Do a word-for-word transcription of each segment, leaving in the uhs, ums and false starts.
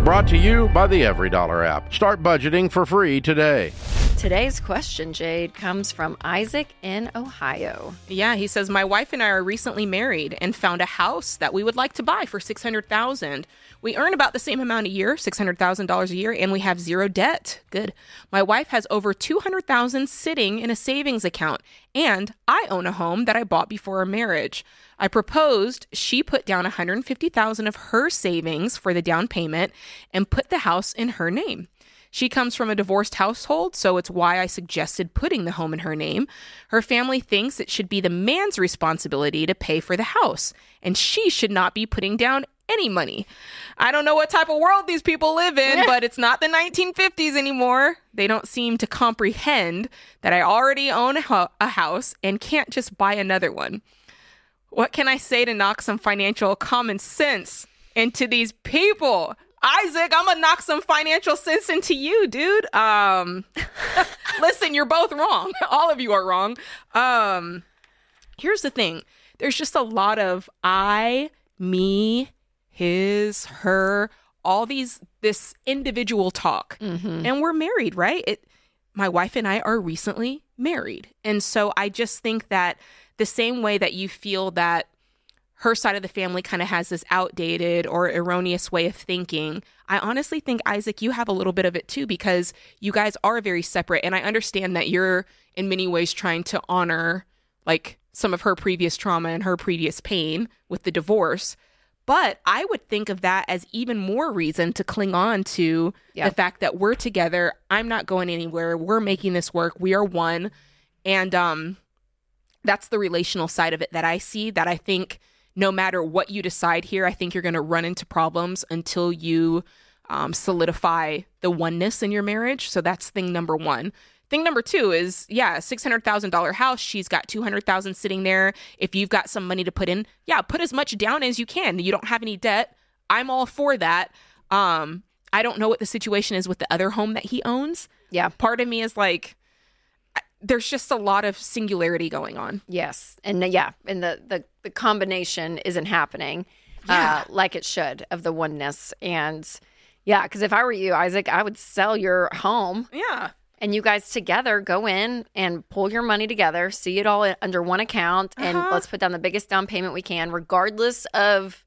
Brought to you by the Every Dollar app. Start budgeting for free today. Today's question, Jade, comes from Isaac in Ohio. Yeah, he says, my wife and I are recently married and found a house that we would like to buy for six hundred thousand dollars. We earn about the same amount a year, six hundred thousand dollars a year, and we have zero debt. Good. My wife has over two hundred thousand dollars sitting in a savings account, and I own a home that I bought before our marriage. I proposed she put down one hundred fifty thousand dollars of her savings for the down payment and put the house in her name. She comes from a divorced household, so it's why I suggested putting the home in her name. Her family thinks it should be the man's responsibility to pay for the house, and she should not be putting down any money. I don't know what type of world these people live in, but it's not the nineteen fifties anymore. They don't seem to comprehend that I already own a, ho- a house and can't just buy another one. What can I say to knock some financial common sense into these people? Isaac, I'm gonna knock some financial sense into you, dude. Um, listen, you're both wrong. All of you are wrong. Um, here's the thing. There's just a lot of I, me, his, her, all these, this individual talk. Mm-hmm. And we're married, right? It, my wife and I are recently married. And so I just think that the same way that you feel that her side of the family kind of has this outdated or erroneous way of thinking, I honestly think, Isaac, you have a little bit of it too, because you guys are very separate. And I understand that you're in many ways trying to honor like some of her previous trauma and her previous pain with the divorce. But I would think of that as even more reason to cling on to yeah. the fact that we're together. I'm not going anywhere. We're making this work. We are one. And um, that's the relational side of it that I see, that I think no matter what you decide here, I think you're going to run into problems until you um, solidify the oneness in your marriage. So that's thing number one. Thing number two is, yeah, six hundred thousand dollars house. She's got two hundred thousand dollars sitting there. If you've got some money to put in, yeah, put as much down as you can. You don't have any debt. I'm all for that. Um, I don't know what the situation is with the other home that he owns. Yeah. Part of me is like, there's just a lot of singularity going on. Yes. And uh, yeah, and the, the, the combination isn't happening yeah. uh, like it should of the oneness. And yeah, because if I were you, Isaac, I would sell your home. Yeah. And you guys together go in and pull your money together, see it all in, under one account, and uh-huh. let's put down the biggest down payment we can, regardless of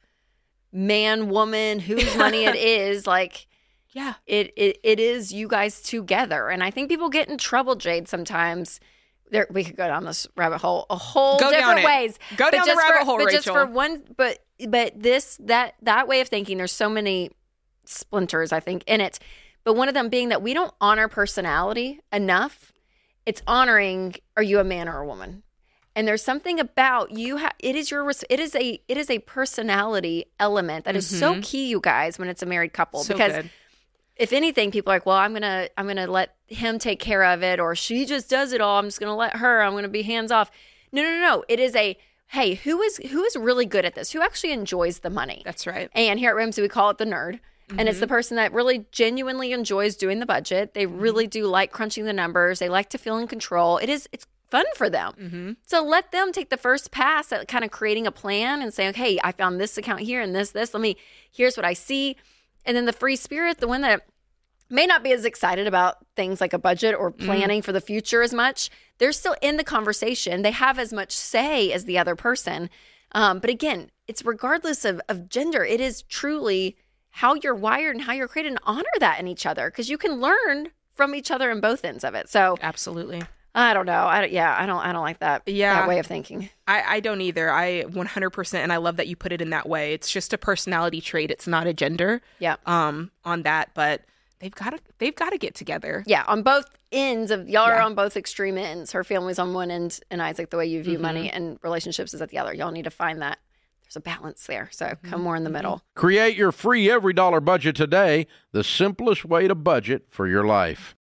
man, woman, whose money it is. Like, yeah, it, it it is you guys together. And I think people get in trouble, Jade, sometimes. There, we could go down this rabbit hole a whole go different ways. Go down the rabbit for, hole, but Rachel. Just for one, but but this that that way of thinking, there's so many splinters, I think, in it. But one of them being that we don't honor personality enough. It's honoring, are you a man or a woman? And there's something about you. Ha- it is your. It is a. It is a personality element that is mm-hmm. so key, you guys, when it's a married couple. So because good. If anything, people are like, well, I'm gonna. I'm gonna let him take care of it, or she just does it all. I'm just gonna let her. I'm gonna be hands off. No, no, no, no. It is a. Hey, who is who is really good at this? Who actually enjoys the money? That's right. And here at Ramsey, we call it the nerd. Mm-hmm. And it's the person that really genuinely enjoys doing the budget. They really do like crunching the numbers. They like to feel in control. It is, it's fun for them. Mm-hmm. So let them take the first pass at kind of creating a plan and saying, okay, I found this account here and this, this. Let me, here's what I see. And then the free spirit, the one that may not be as excited about things like a budget or planning mm. for the future as much, they're still in the conversation. They have as much say as the other person. Um, but again, it's regardless of, of gender. It is truly how you're wired and how you're created, and honor that in each other, because you can learn from each other in both ends of it. So absolutely. I don't know. I don't, yeah, I don't. I don't like that. Yeah. that way of thinking. I, I don't either. I one hundred percent, and I love that you put it in that way. It's just a personality trait. It's not a gender. Yeah. Um. On that, but they've got to. They've got to get together. Yeah. On both ends of y'all Yeah. are on both extreme ends. Her family's on one end, and Isaac, the way you view Mm-hmm. money and relationships is at the other. Y'all need to find that. There's a balance there. So mm-hmm. come more in the middle. Create your free Every Dollar budget today, the simplest way to budget for your life.